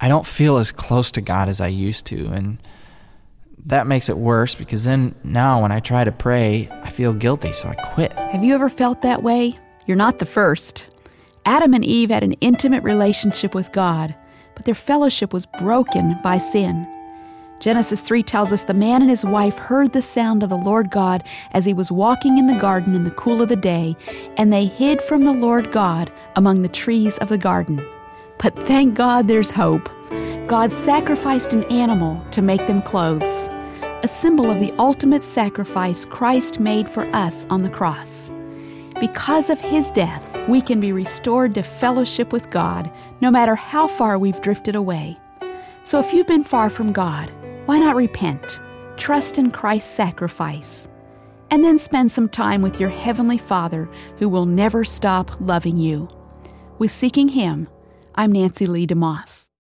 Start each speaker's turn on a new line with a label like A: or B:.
A: I don't feel as close to God as I used to, and that makes it worse because then now when I try to pray, I feel guilty, so I quit.
B: Have you ever felt that way? You're not the first. Adam and Eve had an intimate relationship with God, but their fellowship was broken by sin. Genesis 3 tells us the man and his wife heard the sound of the Lord God as he was walking in the garden in the cool of the day, and they hid from the Lord God among the trees of the garden. But thank God there's hope. God sacrificed an animal to make them clothes, a symbol of the ultimate sacrifice Christ made for us on the cross. Because of his death, we can be restored to fellowship with God, no matter how far we've drifted away. So if you've been far from God, why not repent, trust in Christ's sacrifice, and then spend some time with your Heavenly Father who will never stop loving you. With Seeking Him, I'm Nancy Lee DeMoss.